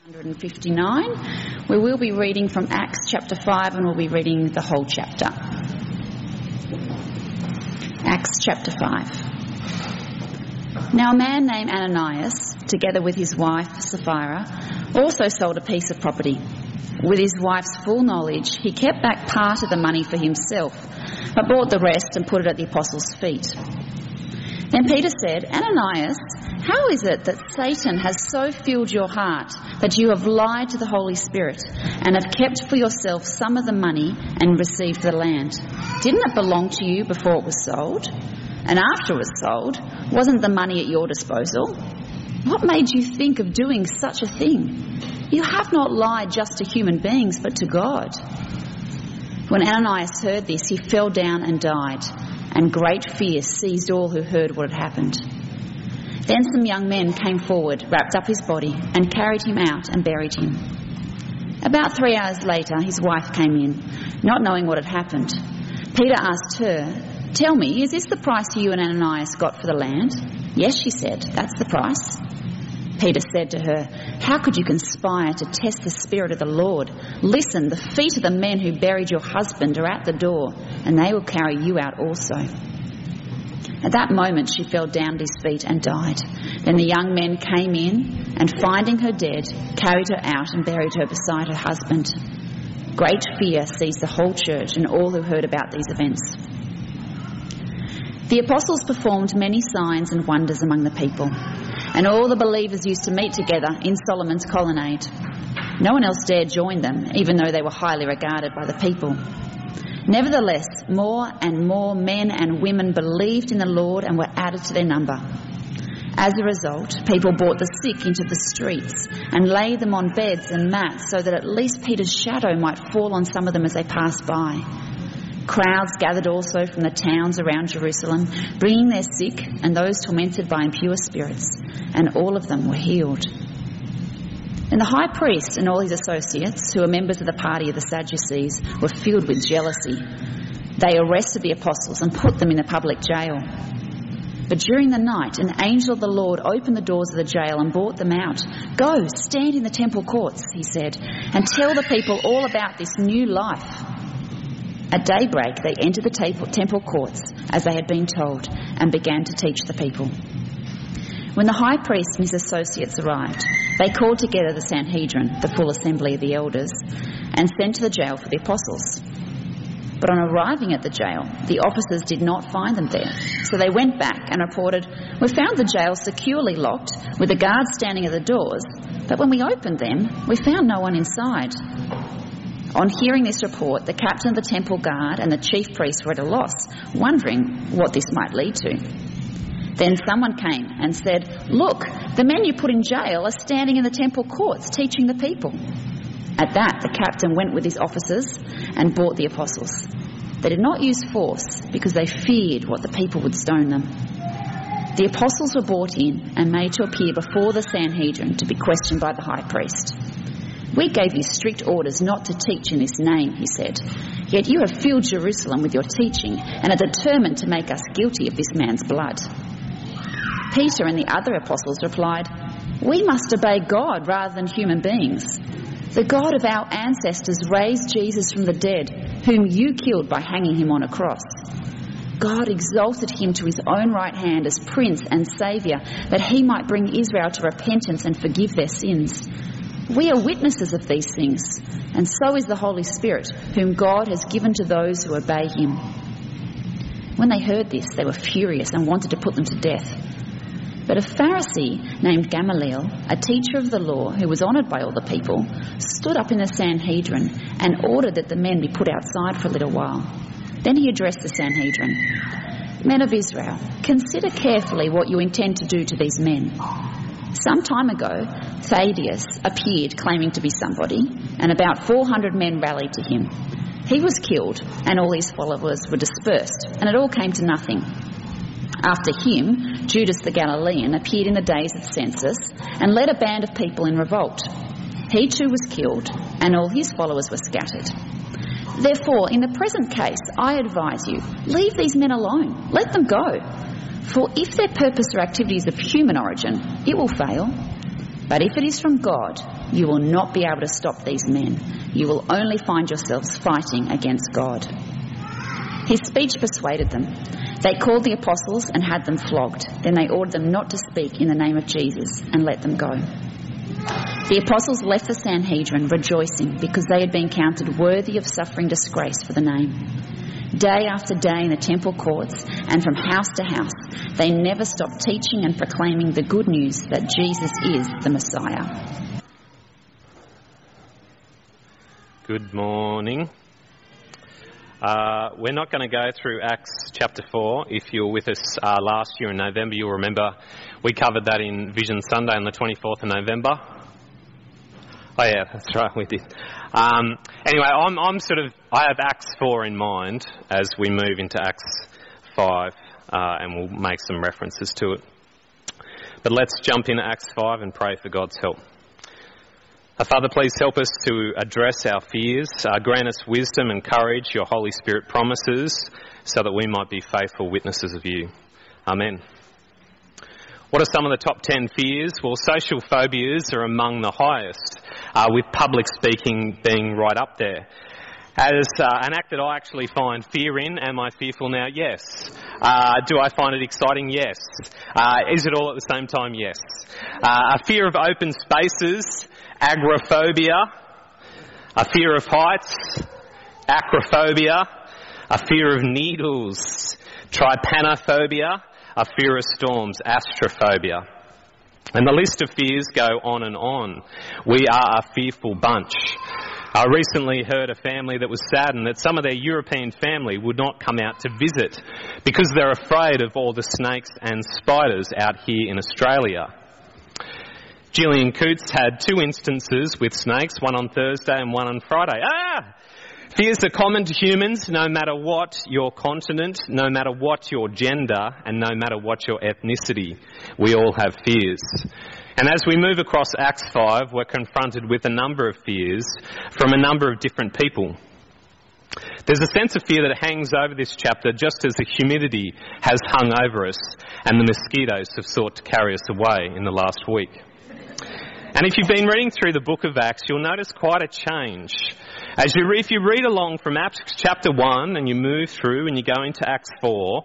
159. We will be reading from Acts chapter 5 and we'll be reading the whole chapter. Acts chapter 5. Now a man named Ananias, together with his wife Sapphira, also sold a piece of property. With his wife's full knowledge, he kept back part of the money for himself, but brought the rest and put it at the apostles' feet. Then Peter said, Ananias, how is it that Satan has so filled your heart that you have lied to the Holy Spirit and have kept for yourself some of the money and received the land? Didn't it belong to you before it was sold? And after it was sold, wasn't the money at your disposal? What made you think of doing such a thing? You have not lied just to human beings, but to God. When Ananias heard this, he fell down and died, and great fear seized all who heard what had happened. Then some young men came forward, wrapped up his body, and carried him out and buried him. About 3 hours later, his wife came in, not knowing what had happened. Peter asked her, Tell me, is this the price you and Ananias got for the land? Yes, she said, that's the price. Peter said to her, How could you conspire to test the Spirit of the Lord? Listen, the feet of the men who buried your husband are at the door, and they will carry you out also. At that moment she fell down at his feet and died. Then the young men came in, and finding her dead, carried her out and buried her beside her husband. Great fear seized the whole church and all who heard about these events. The apostles performed many signs and wonders among the people, and all the believers used to meet together in Solomon's colonnade. No one else dared join them, even though they were highly regarded by the people. Nevertheless, more and more men and women believed in the Lord and were added to their number. As a result, people brought the sick into the streets and laid them on beds and mats so that at least Peter's shadow might fall on some of them as they passed by. Crowds gathered also from the towns around Jerusalem, bringing their sick and those tormented by impure spirits, and all of them were healed. And the high priest and all his associates, who were members of the party of the Sadducees, were filled with jealousy. They arrested the apostles and put them in the public jail. But during the night, an angel of the Lord opened the doors of the jail and brought them out. Go, stand in the temple courts, he said, and tell the people all about this new life. At daybreak, they entered the temple courts, as they had been told, and began to teach the people. When the high priest and his associates arrived, they called together the Sanhedrin, the full assembly of the elders, and sent to the jail for the apostles. But on arriving at the jail, the officers did not find them there. So they went back and reported, We found the jail securely locked, with the guards standing at the doors, but when we opened them, we found no one inside. On hearing this report, the captain of the temple guard and the chief priests were at a loss, wondering what this might lead to. Then someone came and said, Look, the men you put in jail are standing in the temple courts teaching the people. At that, the captain went with his officers and brought the apostles. They did not use force because they feared what the people would stone them. The apostles were brought in and made to appear before the Sanhedrin to be questioned by the high priest. We gave you strict orders not to teach in this name, he said. Yet you have filled Jerusalem with your teaching and are determined to make us guilty of this man's blood. Peter and the other apostles replied, We must obey God rather than human beings. The God of our ancestors raised Jesus from the dead, whom you killed by hanging him on a cross. God exalted him to his own right hand as Prince and Saviour, that he might bring Israel to repentance and forgive their sins. We are witnesses of these things, and so is the Holy Spirit, whom God has given to those who obey him. When they heard this, they were furious and wanted to put them to death. But a Pharisee named Gamaliel, a teacher of the law who was honoured by all the people, stood up in the Sanhedrin and ordered that the men be put outside for a little while. Then he addressed the Sanhedrin. Men of Israel, consider carefully what you intend to do to these men. Some time ago, Thaddeus appeared claiming to be somebody, and about 400 men rallied to him. He was killed, and all his followers were dispersed, and it all came to nothing. After him, Judas the Galilean appeared in the days of the census and led a band of people in revolt. He too was killed, and all his followers were scattered. Therefore, in the present case, I advise you, leave these men alone. Let them go. For if their purpose or activity is of human origin, it will fail. But if it is from God, you will not be able to stop these men. You will only find yourselves fighting against God." His speech persuaded them. They called the apostles and had them flogged. Then they ordered them not to speak in the name of Jesus and let them go. The apostles left the Sanhedrin rejoicing because they had been counted worthy of suffering disgrace for the name. Day after day in the temple courts and from house to house, they never stopped teaching and proclaiming the good news that Jesus is the Messiah. Good morning. We're not going to go through Acts chapter 4. If you were with us last year in November, you'll remember we covered that in Vision Sunday on the 24th of November. Oh yeah, that's right, we did. Anyway, I have Acts 4 in mind as we move into Acts 5, and we'll make some references to it. But let's jump into Acts 5 and pray for God's help. Father, please help us to address our fears. Grant us wisdom and courage, your Holy Spirit promises, so that we might be faithful witnesses of you. Amen. What are some of the top 10 fears? Well, social phobias are among the highest, with public speaking being right up there. As an act that I actually find fear in, am I fearful now? Yes. Do I find it exciting? Yes. Is it all at the same time? Yes. A fear of open spaces, agoraphobia, a fear of heights, acrophobia, a fear of needles, trypanophobia, a fear of storms, astrophobia. And the list of fears go on and on. We are a fearful bunch. I recently heard a family that was saddened that some of their European family would not come out to visit because they're afraid of all the snakes and spiders out here in Australia. Gillian Coots had 2 instances with snakes, one on Thursday and one on Friday. Fears are common to humans, no matter what your continent, no matter what your gender, and no matter what your ethnicity. We all have fears. And as we move across Acts 5, we're confronted with a number of fears from a number of different people. There's a sense of fear that hangs over this chapter just as the humidity has hung over us and the mosquitoes have sought to carry us away in the last week. And if you've been reading through the book of Acts, you'll notice quite a change. If you read along from Acts chapter 1 and you move through and you go into Acts 4,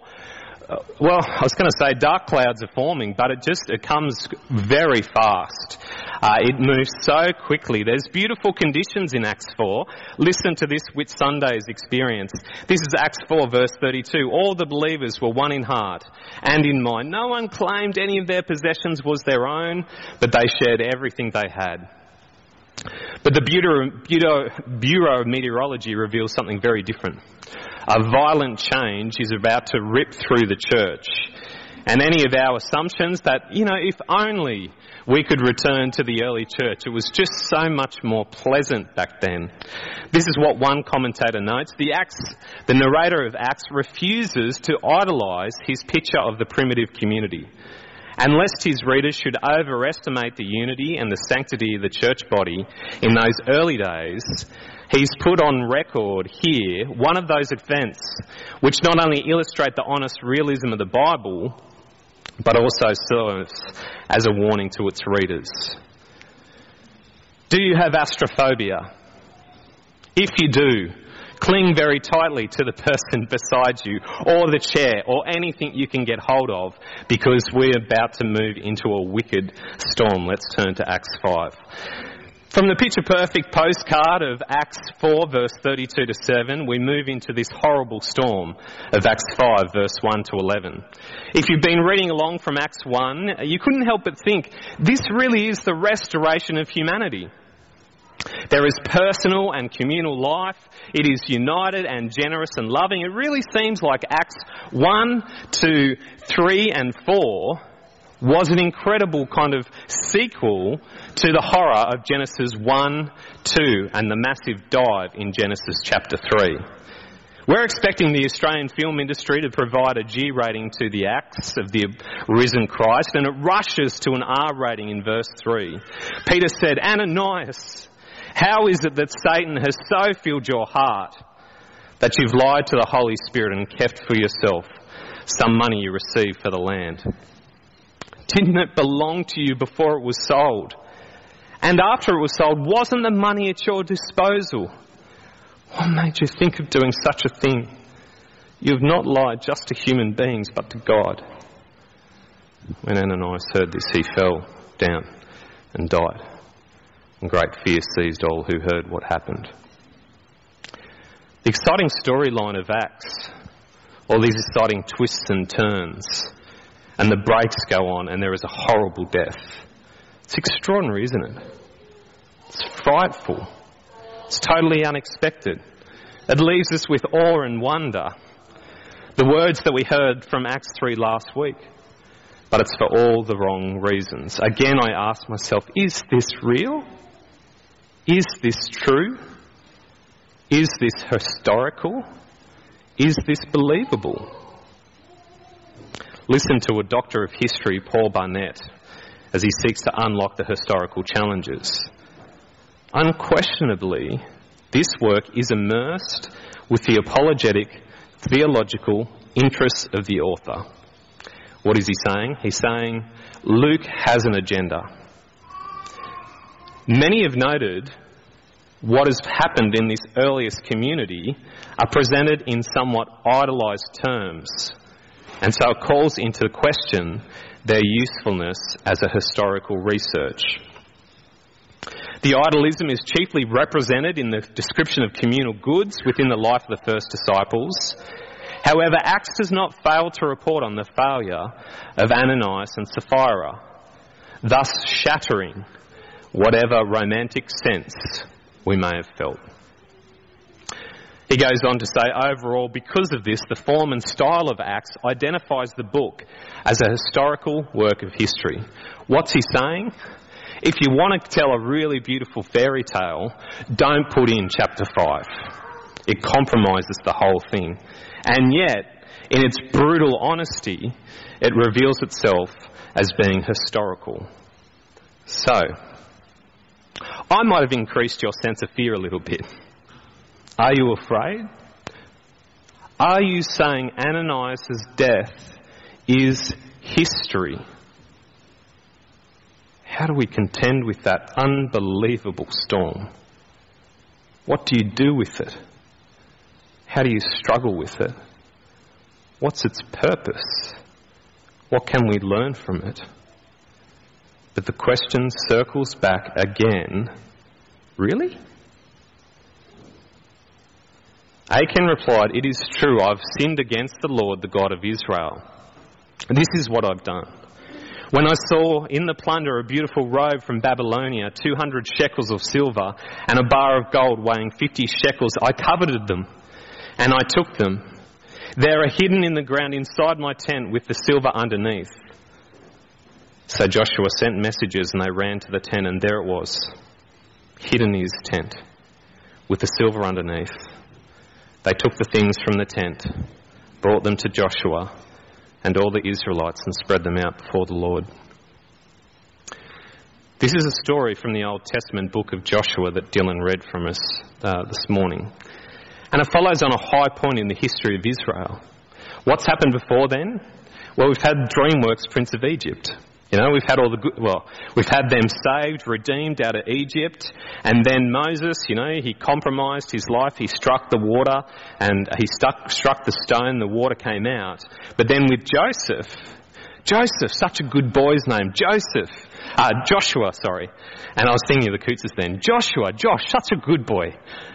I was going to say dark clouds are forming, but it comes very fast. It moves so quickly. There's beautiful conditions in Acts 4. Listen to this Whit Sunday's experience. This is Acts 4 verse 32. All the believers were one in heart and in mind. No one claimed any of their possessions was their own, but they shared everything they had. But the Bureau of Meteorology reveals something very different. A violent change is about to rip through the church. And any of our assumptions that, if only we could return to the early church, it was just so much more pleasant back then. This is what one commentator notes. The narrator of Acts refuses to idolise his picture of the primitive community. And lest his readers should overestimate the unity and the sanctity of the church body in those early days, he's put on record here one of those events which not only illustrate the honest realism of the Bible, but also serves as a warning to its readers. Do you have astrophobia? If you do, cling very tightly to the person beside you or the chair or anything you can get hold of, because we're about to move into a wicked storm. Let's turn to Acts 5. From the picture-perfect postcard of Acts 4 verse 32 to 7, we move into this horrible storm of Acts 5 verse 1 to 11. If you've been reading along from Acts 1, you couldn't help but think this really is the restoration of humanity. There is personal and communal life. It is united and generous and loving. It really seems like Acts 1, 2, 3 and 4 was an incredible kind of sequel to the horror of Genesis 1, 2 and the massive dive in Genesis chapter 3. We're expecting the Australian film industry to provide a G rating to the acts of the risen Christ, and it rushes to an R rating in verse 3. Peter said, "Ananias, how is it that Satan has so filled your heart that you've lied to the Holy Spirit and kept for yourself some money you received for the land? Didn't it belong to you before it was sold? And after it was sold, wasn't the money at your disposal? What made you think of doing such a thing? You have not lied just to human beings, but to God." When Ananias heard this, he fell down and died. And great fear seized all who heard what happened. The exciting storyline of Acts, all these exciting twists and turns, and the breaks go on and there is a horrible death. It's extraordinary, isn't it? It's frightful. It's totally unexpected. It leaves us with awe and wonder. The words that we heard from Acts 3 last week. But it's for all the wrong reasons. Again, I ask myself, is this real? Is this true? Is this historical? Is this believable? Listen to a doctor of history, Paul Barnett, as he seeks to unlock the historical challenges. Unquestionably, this work is immersed with the apologetic, theological interests of the author. What is he saying? He's saying Luke has an agenda. Many have noted what has happened in this earliest community are presented in somewhat idolised terms, and so it calls into question their usefulness as a historical research. The idolism is chiefly represented in the description of communal goods within the life of the first disciples. However, Acts does not fail to report on the failure of Ananias and Sapphira, thus shattering whatever romantic sense we may have felt. He goes on to say, overall, because of this, the form and style of Acts identifies the book as a historical work of history. What's he saying? If you want to tell a really beautiful fairy tale, don't put in chapter 5. It compromises the whole thing. And yet, in its brutal honesty, it reveals itself as being historical. So, I might have increased your sense of fear a little bit. Are you afraid? Are you saying Ananias' death is history? How do we contend with that unbelievable storm? What do you do with it? How do you struggle with it? What's its purpose? What can we learn from it? But the question circles back again. Really? Achan replied, "It is true, I've sinned against the Lord, the God of Israel. This is what I've done. When I saw in the plunder a beautiful robe from Babylonia, 200 shekels of silver, and a bar of gold weighing 50 shekels, I coveted them, and I took them. They are hidden in the ground inside my tent with the silver underneath." So Joshua sent messengers, and they ran to the tent, and there it was, hidden in his tent, with the silver underneath. They took the things from the tent, brought them to Joshua and all the Israelites, and spread them out before the Lord. This is a story from the Old Testament book of Joshua that Dylan read from us this morning. And it follows on a high point in the history of Israel. What's happened before then? Well, we've had DreamWorks Prince of Egypt. You know, we've had them saved, redeemed out of Egypt, and then Moses, he compromised his life, he struck the water, and he struck the stone, the water came out. But then with Joseph, such a good boy's name, Joshua, and I was thinking of the Cootses then, Josh, such a good boy.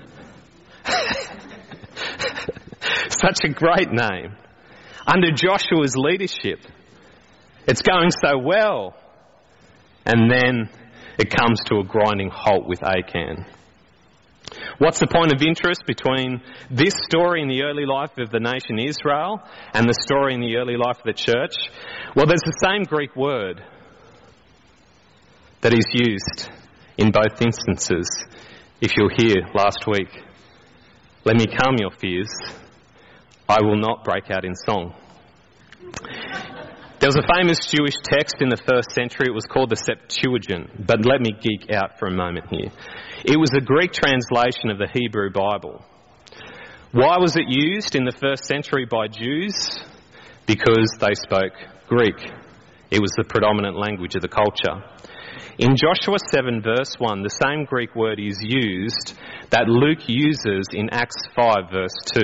Such a great name. Under Joshua's leadership, it's going so well. And then it comes to a grinding halt with Achan. What's the point of interest between this story in the early life of the nation Israel and the story in the early life of the church? Well, there's the same Greek word that is used in both instances. If you're here last week, let me calm your fears. I will not break out in song. There was a famous Jewish text in the first century. It was called the Septuagint. But let me geek out for a moment here. It was a Greek translation of the Hebrew Bible. Why was it used in the first century by Jews? Because they spoke Greek. It was the predominant language of the culture. In Joshua 7 verse 1, the same Greek word is used that Luke uses in Acts 5 verse 2.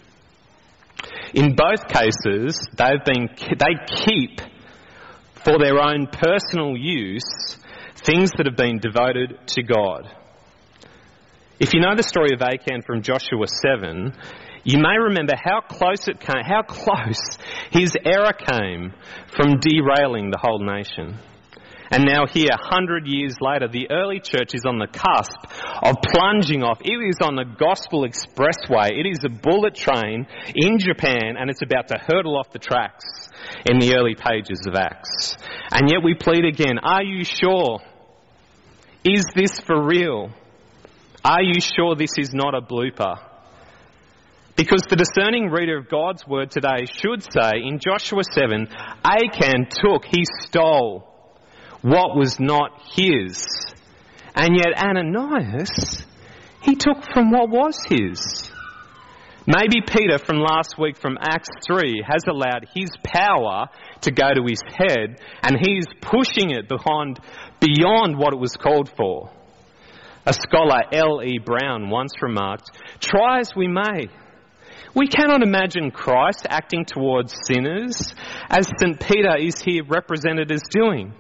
In both cases, they keep for their own personal use things that have been devoted to God. If you know the story of Achan from Joshua 7, you may remember how close his error came from derailing the whole nation. And now here, 100 years later, the early church is on the cusp of plunging off. It is on the gospel expressway. It is a bullet train in Japan, and it's about to hurtle off the tracks in the early pages of Acts. And yet we plead again, are you sure? Is this for real? Are you sure this is not a blooper? Because the discerning reader of God's word today should say, in Joshua 7, Achan he stole what was not his. And yet Ananias, he took from what was his. Maybe Peter from last week from Acts 3 has allowed his power to go to his head, and he's pushing it beyond what it was called for. A scholar, L.E. Brown, once remarked, "Try as we may, we cannot imagine Christ acting towards sinners as St. Peter is here represented as doing.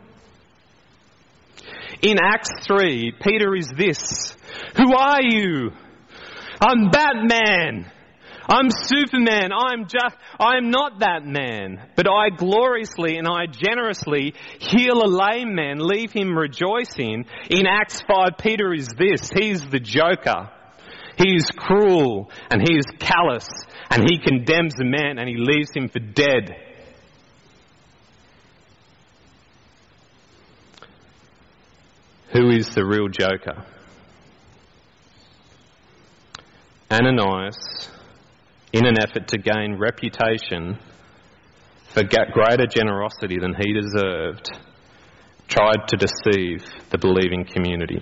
In Acts 3, Peter is this: who are you? I'm Batman. I'm Superman. I am not that man. But I gloriously and I generously heal a lame man, leave him rejoicing. In Acts 5, Peter is this: he's the Joker. He is cruel and he is callous, and he condemns a man and he leaves him for dead. Who is the real Joker? Ananias, in an effort to gain reputation for greater generosity than he deserved, tried to deceive the believing community.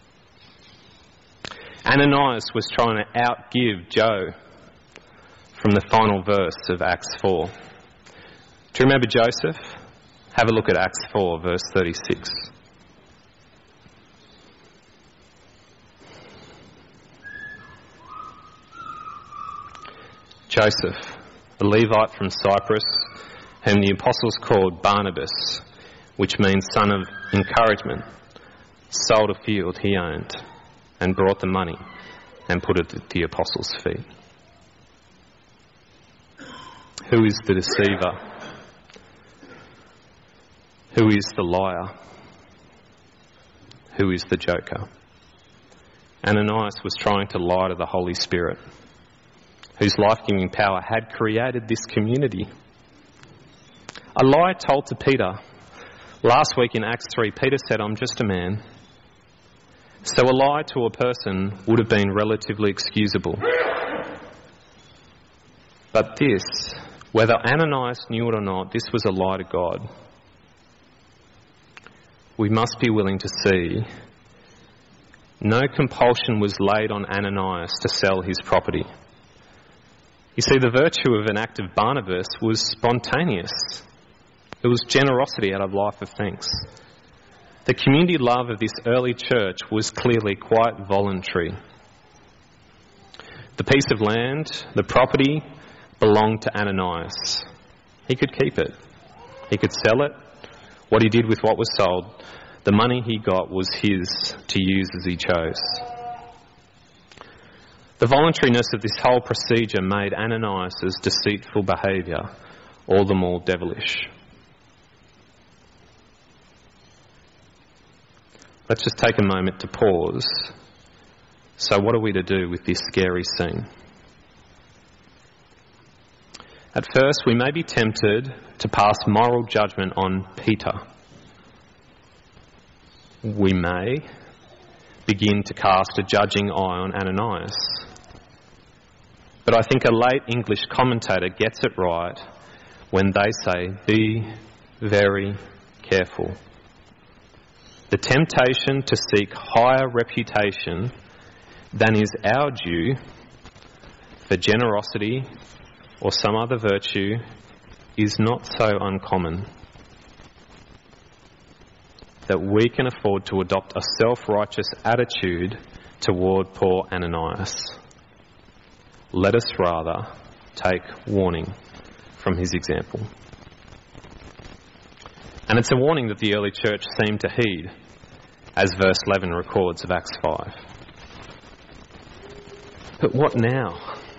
Ananias was trying to outgive Joe from the final verse of Acts 4. Do you remember Joseph? Have a look at Acts 4, verse 36. Joseph, a Levite from Cyprus, whom the apostles called Barnabas, which means son of encouragement, sold a field he owned and brought the money and put it at the apostles' feet. Who is the deceiver? Who is the liar? Who is the joker? Ananias was trying to lie to the Holy Spirit, whose life-giving power had created this community. A lie told to Peter. Last week in Acts 3, Peter said, "I'm just a man." So a lie to a person would have been relatively excusable. But this, whether Ananias knew it or not, this was a lie to God. We must be willing to see no compulsion was laid on Ananias to sell his property. You see, the virtue of an act of Barnabas was spontaneous. It was generosity out of life of thanks. The community love of this early church was clearly quite voluntary. The piece of land, the property, belonged to Ananias. He could keep it. He could sell it. What he did with what was sold, the money he got was his to use as he chose. The voluntariness of this whole procedure made Ananias' deceitful behaviour all the more devilish. Let's just take a moment to pause. So what are we to do with this scary scene? At first, we may be tempted to pass moral judgment on Peter. We may begin to cast a judging eye on Ananias. But I think a late English commentator gets it right when they say, be very careful. The temptation to seek higher reputation than is our due for generosity or some other virtue is not so uncommon. that we can afford to adopt a self-righteous attitude toward poor Ananias. Let us rather take warning from his example. And it's a warning that the early church seemed to heed, as verse 11 records of Acts 5. But what now?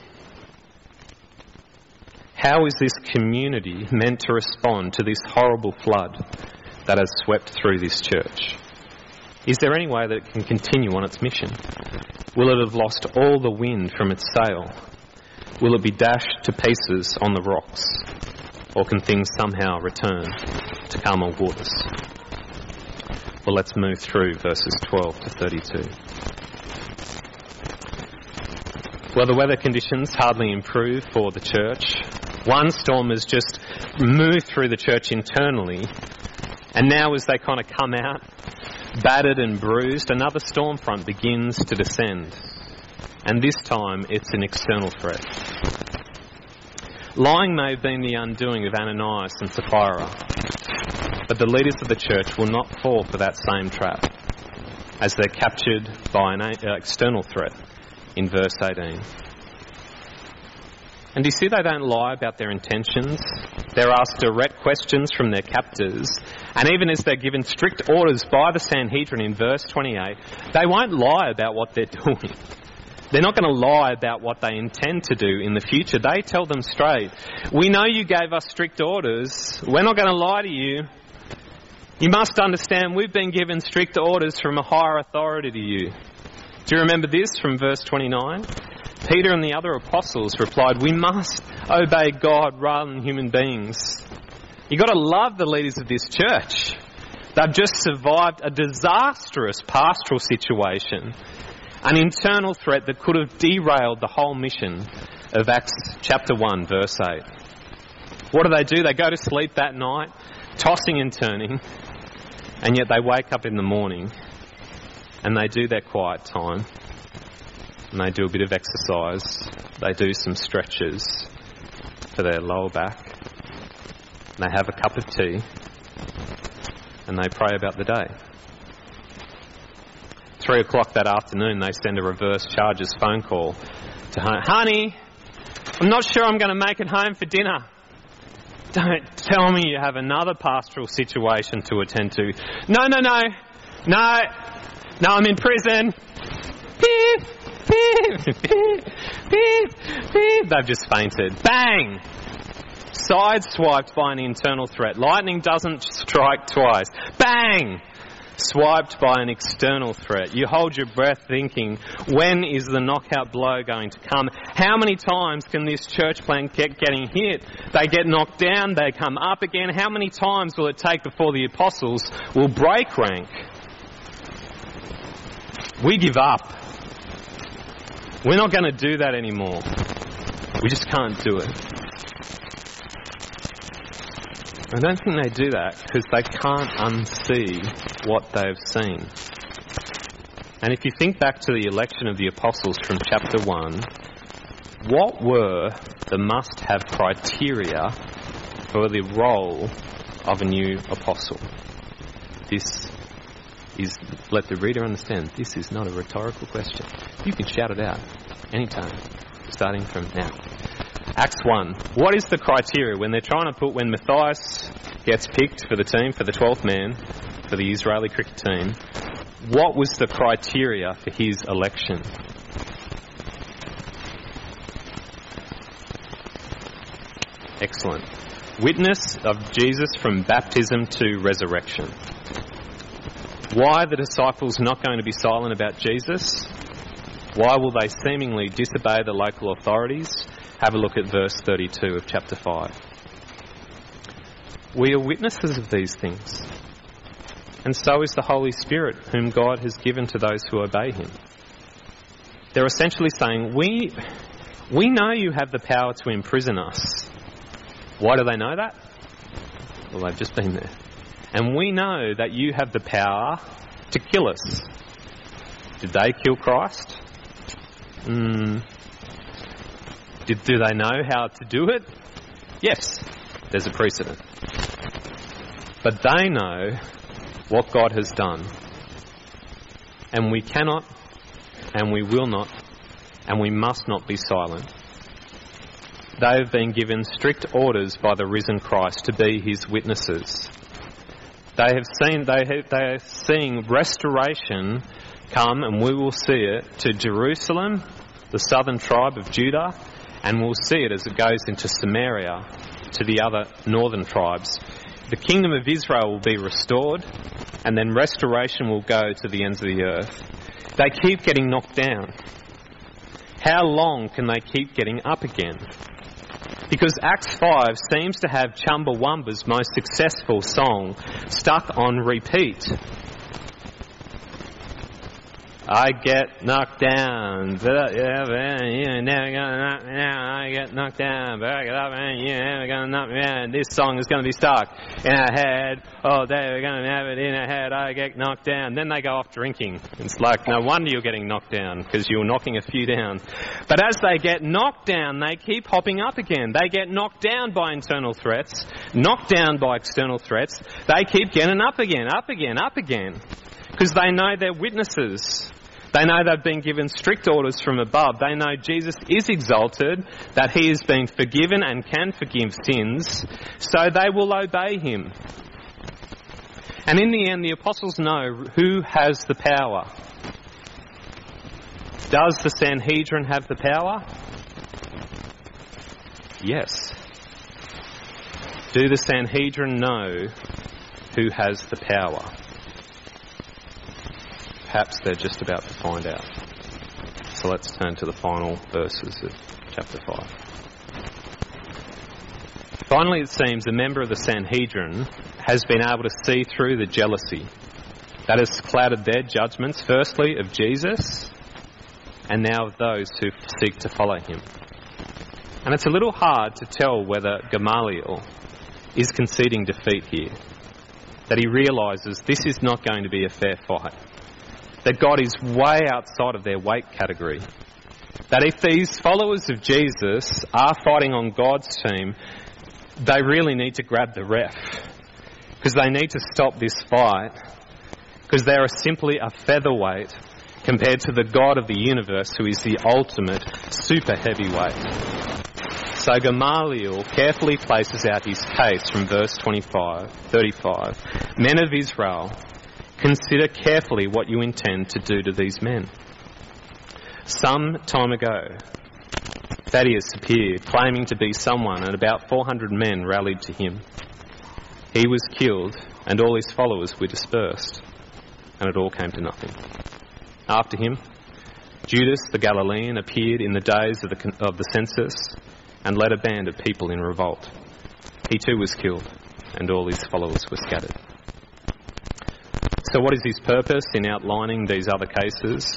How is this community meant to respond to this horrible flood that has swept through this church? Is there any way that it can continue on its mission? Will it have lost all the wind from its sail? Will it be dashed to pieces on the rocks? Or can things somehow return to calmer waters? Well, let's move through verses 12 to 32. Well, the weather conditions hardly improve for the church. One storm has just moved through the church internally, and now as they kind of come out, battered and bruised, another storm front begins to descend. And this time it's an external threat. Lying may have been the undoing of Ananias and Sapphira, but the leaders of the church will not fall for that same trap, as they're captured by an external threat in verse 18. And do you see they don't lie about their intentions? They're asked direct questions from their captors, and even as they're given strict orders by the Sanhedrin in verse 28, they won't lie about what they're doing. They're not going to lie about what they intend to do in the future. They tell them straight, we know you gave us strict orders. We're not going to lie to you. You must understand we've been given strict orders from a higher authority to you. Do you remember this from verse 29? Peter and the other apostles replied, we must obey God rather than human beings. You've got to love the leaders of this church. They've just survived a disastrous pastoral situation, an internal threat that could have derailed the whole mission of Acts chapter 1, verse 8. What do? They go to sleep that night, tossing and turning, and yet they wake up in the morning and they do their quiet time. And they do a bit of exercise. They do some stretches for their lower back. And they have a cup of tea. And they pray about the day. 3 o'clock that afternoon, they send a reverse charges phone call to honey, I'm not sure I'm going to make it home for dinner. Don't tell me you have another pastoral situation to attend to. No, I'm in prison. Beep. Beep, beep, beep, beep. They've just fainted. Bang! Sideswiped by an internal threat. Lightning doesn't strike twice. Bang! Swiped by an external threat. You hold your breath thinking, when is the knockout blow going to come? How many times can this church plant keep getting hit? They get knocked down, they come up again. How many times will it take before the apostles will break rank? We give up. We're not going to do that anymore. We just can't do it. I don't think they do that because they can't unsee what they've seen. And if you think back to the election of the apostles from chapter 1, what were the must-have criteria for the role of a new apostle? This is, let the reader understand, this is not a rhetorical question. You can shout it out anytime, starting from now. Acts 1. What is the criteria when they're trying to when Matthias gets picked for the team, for the 12th man, for the Israeli cricket team? What was the criteria for his election? Excellent. Witness of Jesus from baptism to resurrection. Why are the disciples not going to be silent about Jesus? Why will they seemingly disobey the local authorities? Have a look at verse 32 of chapter 5. We are witnesses of these things, and so is the Holy Spirit, whom God has given to those who obey him. They're essentially saying, we know you have the power to imprison us. Why do they know that? Well, they've just been there. And we know that you have the power to kill us. Did they kill Christ? Do they know how to do it? Yes, there's a precedent. But they know what God has done. And we cannot, and we will not, and we must not be silent. They have been given strict orders by the risen Christ to be his witnesses. They are seeing restoration come, and we will see it, to Jerusalem, the southern tribe of Judah, and we'll see it as it goes into Samaria to the other northern tribes. The kingdom of Israel will be restored, and then restoration will go to the ends of the earth. They keep getting knocked down. How long can they keep getting up again? Because Acts 5 seems to have Chumbawamba's most successful song stuck on repeat. I get knocked down, but you're never gonna knock me down. I get knocked down, but I get up and you're never gonna knock me down. This song is going to be stuck in our head all day. We're going to have it in our head. I get knocked down. Then they go off drinking. It's like, no wonder you're getting knocked down, because you're knocking a few down. But as they get knocked down, they keep hopping up again. They get knocked down by internal threats, knocked down by external threats. They keep getting up again, up again, up again. Because they know they're witnesses. They know they've been given strict orders from above. They know Jesus is exalted, that he has been forgiven and can forgive sins, so they will obey him. And in the end, the apostles know who has the power. Does the Sanhedrin have the power? Yes. Do the Sanhedrin know who has the power? Perhaps they're just about to find out. So let's turn to the final verses of chapter 5. Finally, it seems a member of the Sanhedrin has been able to see through the jealousy that has clouded their judgments, firstly of Jesus, and now of those who seek to follow him. And it's a little hard to tell whether Gamaliel is conceding defeat here, that he realises this is not going to be a fair fight, that God is way outside of their weight category, that if these followers of Jesus are fighting on God's team, they really need to grab the ref, because they need to stop this fight, because they are simply a featherweight compared to the God of the universe, who is the ultimate super heavyweight. So Gamaliel carefully places out his case from verse 35. Men of Israel, consider carefully what you intend to do to these men. Some time ago, Thaddeus appeared, claiming to be someone, and about 400 men rallied to him. He was killed, and all his followers were dispersed, and it all came to nothing. After him, Judas the Galilean appeared in the days of the census and led a band of people in revolt. He too was killed, and all his followers were scattered. So what is his purpose in outlining these other cases?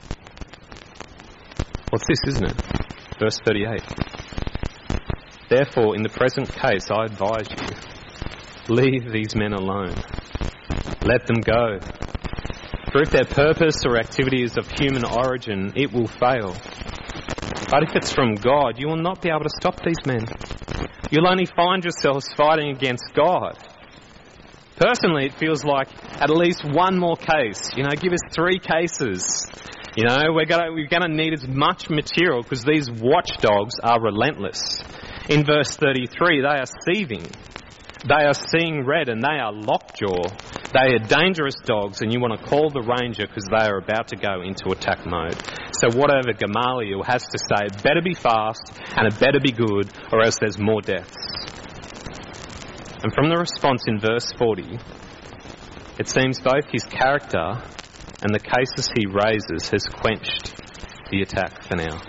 What's this, isn't it? Verse 38. Therefore, in the present case, I advise you, leave these men alone. Let them go. For if their purpose or activity is of human origin, it will fail. But if it's from God, you will not be able to stop these men. You'll only find yourselves fighting against God. Personally, it feels like at least one more case. Give us 3 cases. We're going to need as much material, because these watchdogs are relentless. In verse 33, they are seething. They are seeing red, and they are lockjaw. They are dangerous dogs, and you want to call the ranger, because they are about to go into attack mode. So whatever Gamaliel has to say, it better be fast and it better be good, or else there's more deaths. And from the response in verse 40, it seems both his character and the cases he raises has quenched the attack for now.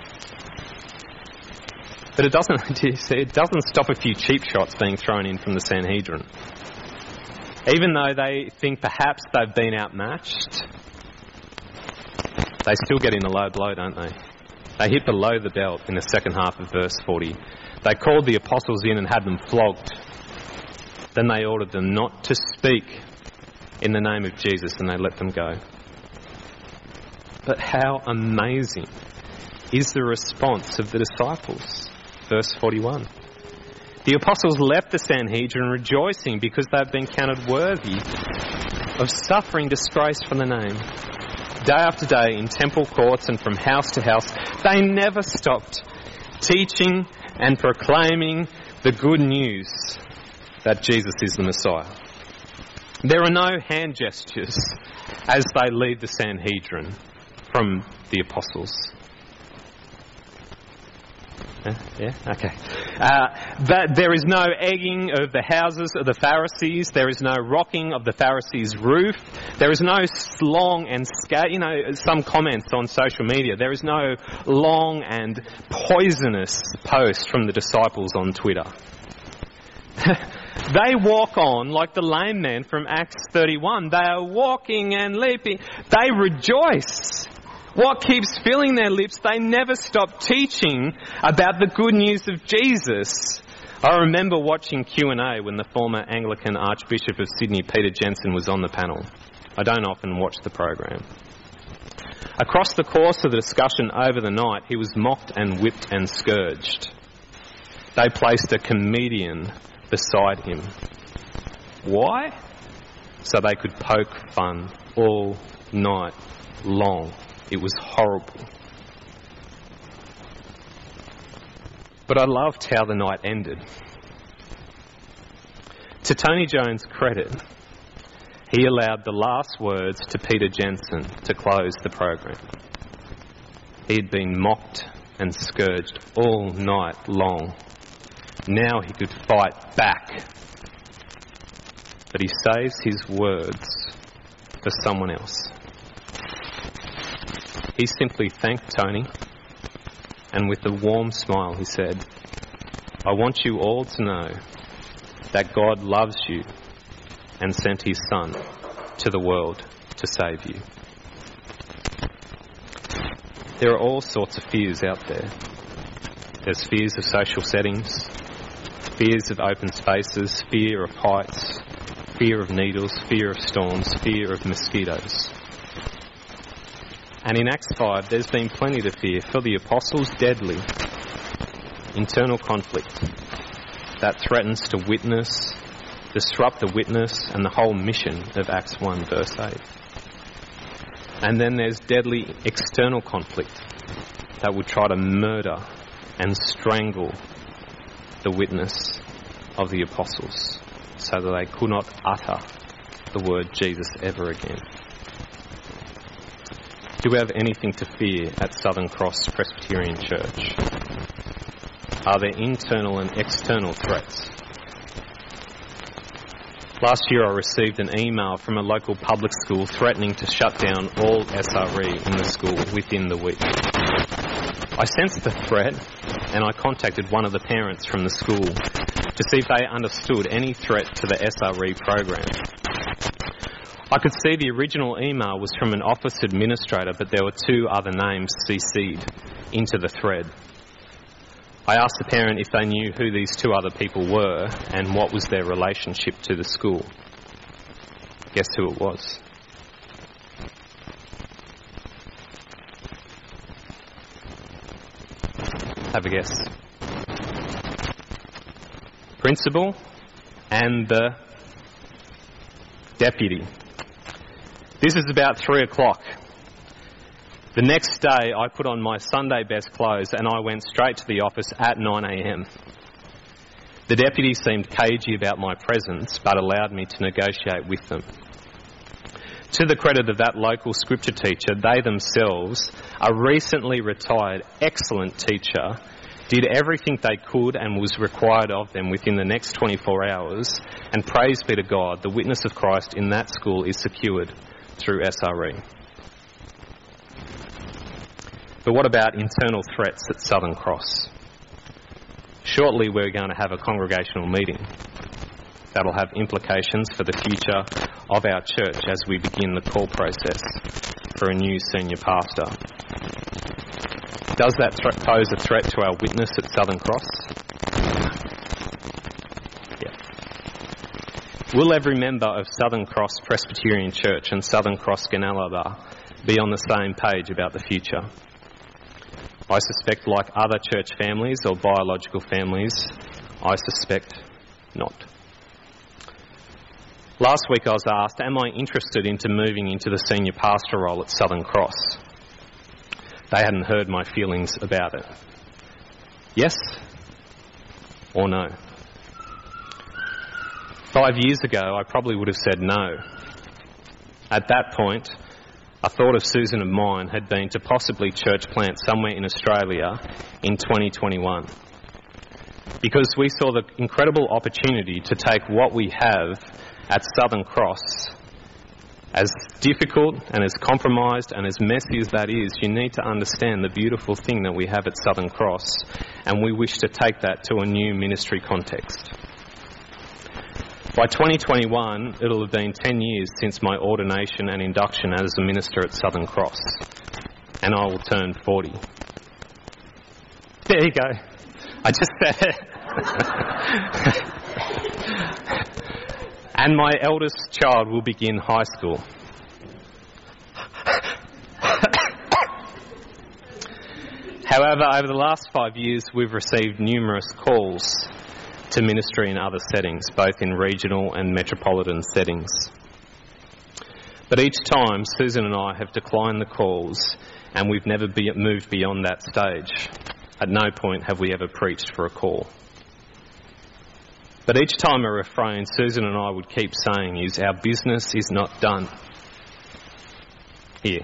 But it doesn't stop a few cheap shots being thrown in from the Sanhedrin. Even though they think perhaps they've been outmatched, they still get in a low blow, don't they? They hit below the belt in the second half of verse 40. They called the apostles in and had them flogged. Then they ordered them not to speak in the name of Jesus, and they let them go. But how amazing is the response of the disciples? Verse 41. The apostles left the Sanhedrin rejoicing because they've been counted worthy of suffering disgrace for the name. Day after day in temple courts and from house to house, they never stopped teaching and proclaiming the good news that Jesus is the Messiah. There are no hand gestures as they lead the Sanhedrin from the apostles. Yeah? Okay. There is no egging of the houses of the Pharisees. There is no rocking of the Pharisees' roof. There is no long and some comments on social media. There is no long and poisonous post from the disciples on Twitter. They walk on like the lame man from Acts 31. They are walking and leaping. They rejoice. What keeps filling their lips? They never stop teaching about the good news of Jesus. I remember watching Q&A when the former Anglican Archbishop of Sydney, Peter Jensen, was on the panel. I don't often watch the program. Across the course of the discussion over the night, he was mocked and whipped and scourged. They placed a comedian beside him. Why? So they could poke fun all night long. It was horrible. But I loved how the night ended. To Tony Jones' credit, he allowed the last words to Peter Jensen to close the program. He had been mocked and scourged all night long. Now he could fight back. But he saves his words for someone else. He simply thanked Tony, and with a warm smile he said, "I want you all to know that God loves you and sent his Son to the world to save you." There are all sorts of fears out there. There's fears of social settings, fears of open spaces, fear of heights, fear of needles, fear of storms, fear of mosquitoes. And in Acts 5, there's been plenty to fear. For the apostles, deadly internal conflict that threatens to disrupt the witness and the whole mission of Acts 1 verse 8. And then there's deadly external conflict that would try to murder and strangle the witness of the apostles so that they could not utter the word Jesus ever again. Do we have anything to fear at Southern Cross Presbyterian Church? Are there internal and external threats? Last year I received an email from a local public school threatening to shut down all SRE in the school within the week. I sensed the threat and I contacted one of the parents from the school to see if they understood any threat to the SRE program. I could see the original email was from an office administrator, but there were two other names CC'd into the thread. I asked the parent if they knew who these two other people were and what was their relationship to the school. Guess who it was? Have a guess. Principal and the deputy. This is about 3 o'clock. The next day I put on my Sunday best clothes and I went straight to the office at 9 a.m. The deputy seemed cagey about my presence but allowed me to negotiate with them. To the credit of that local scripture teacher, they themselves, a recently retired excellent teacher, did everything they could and was required of them within the next 24 hours, and praise be to God, the witness of Christ in that school is secured through SRE. But what about internal threats at Southern Cross? Shortly we're going to have a congregational meeting that'll have implications for the future of our church as we begin the call process for a new senior pastor. Does that pose a threat to our witness at Southern Cross? Yeah. Will every member of Southern Cross Presbyterian Church and Southern Cross Ganalaba be on the same page about the future? I suspect, like other church families or biological families, I suspect not. Last week I was asked, am I interested into moving into the senior pastor role at Southern Cross? They hadn't heard my feelings about it. Yes or no? 5 years ago, I probably would have said no. At that point, a thought of Susan and mine had been to possibly church plant somewhere in Australia in 2021. Because we saw the incredible opportunity to take what we have at Southern Cross, as difficult and as compromised and as messy as that is, you need to understand the beautiful thing that we have at Southern Cross, and we wish to take that to a new ministry context. By 2021, it'll have been 10 years since my ordination and induction as a minister at Southern Cross, and I will turn 40. There you go. I just said it. And my eldest child will begin high school. However, over the last 5 years, we've received numerous calls to ministry in other settings, both in regional and metropolitan settings. But each time, Susan and I have declined the calls, and we've never moved beyond that stage. At no point have we ever preached for a call. But each time a refrain Susan and I would keep saying is, our business is not done here.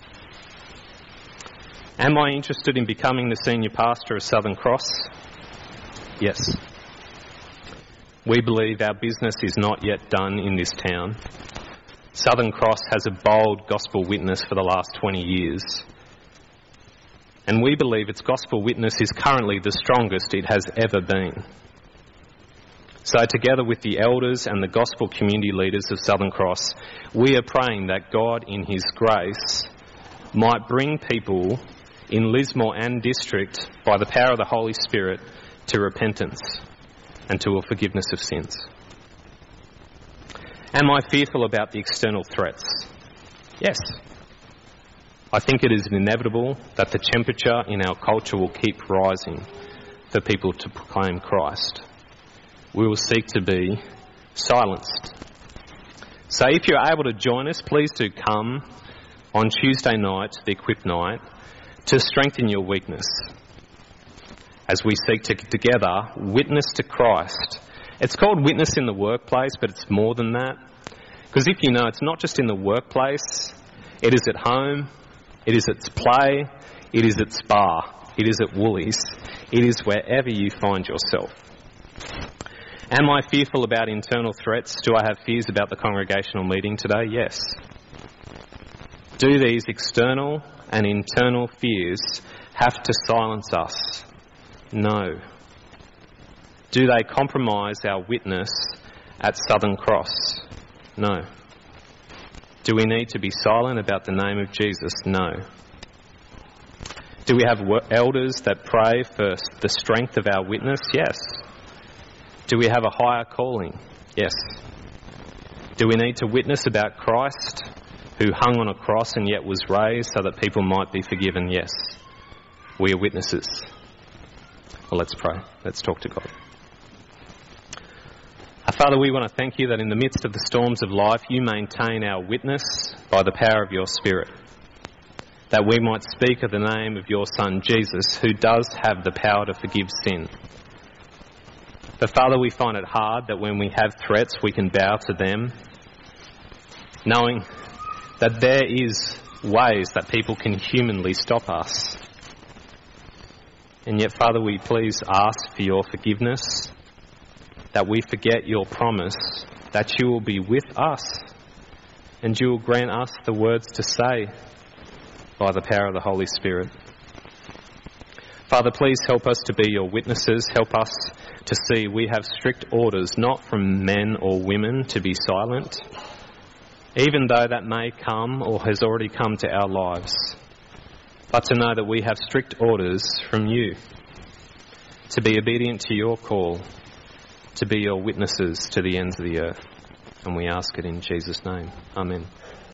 Am I interested in becoming the senior pastor of Southern Cross? Yes. We believe our business is not yet done in this town. Southern Cross has a bold gospel witness for the last 20 years. And we believe its gospel witness is currently the strongest it has ever been. So together with the elders and the gospel community leaders of Southern Cross, we are praying that God in His grace might bring people in Lismore and district by the power of the Holy Spirit to repentance and to a forgiveness of sins. Am I fearful about the external threats? Yes. I think it is inevitable that the temperature in our culture will keep rising for people to proclaim Christ. We will seek to be silenced. So if you're able to join us, please do come on Tuesday night, the Equip Night, to strengthen your weakness as we seek to together witness to Christ. It's called witness in the workplace, but it's more than that. Because if you know, it's not just in the workplace, it is at home, it is at play, it is at Spa, it is at Woolies, it is wherever you find yourself. Am I fearful about internal threats? Do I have fears about the congregational meeting today? Yes. Do these external and internal fears have to silence us? No. Do they compromise our witness at Southern Cross? No. Do we need to be silent about the name of Jesus? No. Do we have elders that pray for the strength of our witness? Yes. Do we have a higher calling? Yes. Do we need to witness about Christ, who hung on a cross and yet was raised so that people might be forgiven? Yes. We are witnesses. Well, let's pray. Let's talk to God. Our Father, we want to thank you that in the midst of the storms of life, you maintain our witness by the power of your Spirit, that we might speak of the name of your Son, Jesus, who does have the power to forgive sin. But Father, we find it hard that when we have threats, we can bow to them, knowing that there is ways that people can humanly stop us. And yet, Father, we please ask for your forgiveness, that we forget your promise, that you will be with us, and you will grant us the words to say by the power of the Holy Spirit. Father, please help us to be your witnesses. Help us to see we have strict orders, not from men or women, to be silent, even though that may come or has already come to our lives, but to know that we have strict orders from you to be obedient to your call, to be your witnesses to the ends of the earth. And we ask it in Jesus' name. Amen.